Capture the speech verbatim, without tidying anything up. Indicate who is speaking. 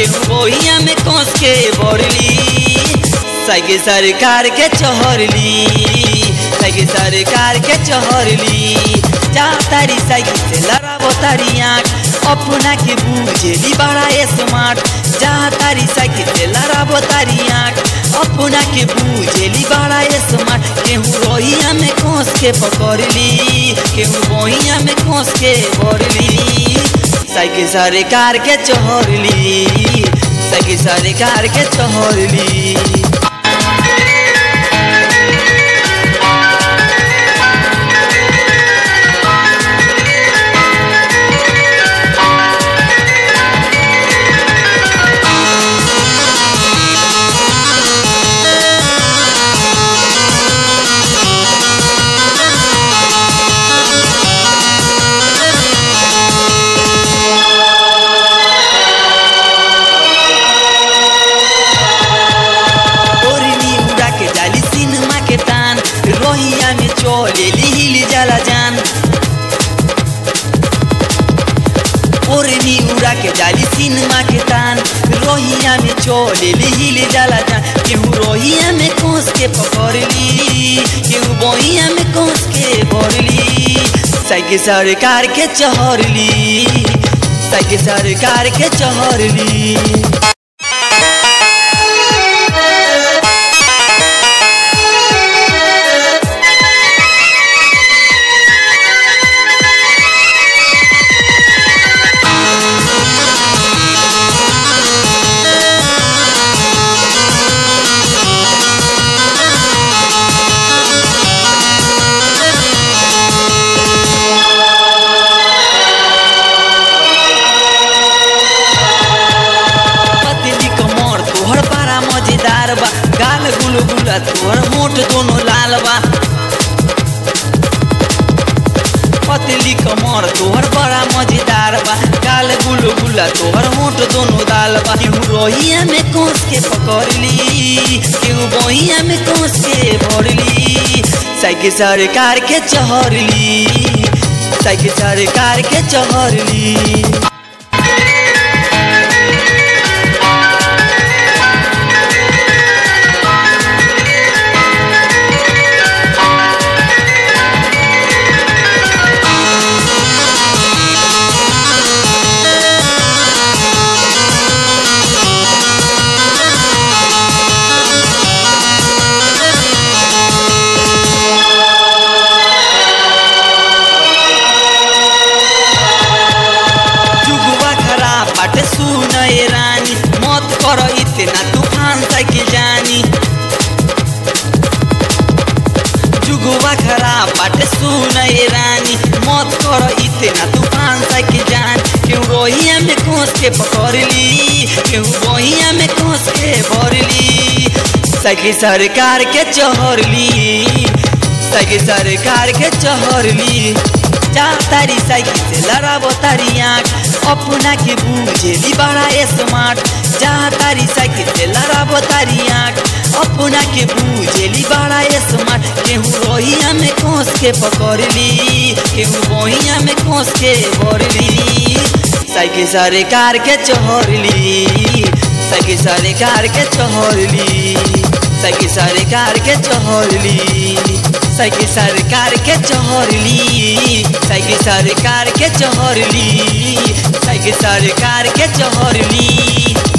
Speaker 1: केहू बोहिया में कोस के बोरली साइकिल सरकार के चहरली साइकिल सरकार के चहरली जा तारी साइकिल से लड़ाबो तारी आँख अपना के बूझेली बड़ा स्मार्ट जा तारी साइकिल से लड़ाबो तारी आँख अपना के बूझेली बड़ा स्मार्ट केहू रोहिया में कोस के पकड़ली केहू बोहिया में कोस के बोरली साइकिल सरकार के चहरली साइकिल सरकार के चहरली रोहिया में चलेली हिल जाला जान ओरनी उड़ा के जाली सिनेमा के तान रोहिया में चलेली हिल जाला जान केहू रोहिया में कोस के पकड़ली केहू बोहिया में कोस के बोरली साइकिल सरकार के चहरली साइकिल सरकार के चहरली गाल गुल गुला तोहर मोट दोनों लाल बा पतली कमर तोहर बड़ा मजेदार बा गाल गुल गुला तोहर मोट दोनों लाल बा केहू रोहिया में कोस के पकड़ली केहू बोहिया में कोस के बोरली साइकिल सरकार के चहरली साइकिल सरकार के चहरली सुन रानी मत कर इतना तूफान साइकिल जानी जुगुआ खराब बाटे सुन रानी मत कर इतना तूफान साइकिल जान केहू रोहिया में कोस के पकड़ली केहू बोहिया में कोस के बोरली साइकिल सरकार के चहरली साइकिल सरकार के चहरली जा तारी साइकिल से लड़ाबो तारी आँख अपना के बूझेली बड़ा स्मार्ट जा तारी साइकिल से लड़ाबो तारी आँख अपना के बूझेली बड़ा स्मार्ट केहू रोहिया में कोस के पकड़ली केहू बोहिया में कोस के बोरली साइकिल सरकार के चहरली साइकिल सरकार के चहरली साइकिल सरकार के चहरली साइकिल सरकार के चहरली साइकिल सरकार के चहरली साइकिल सरकार के चहरली।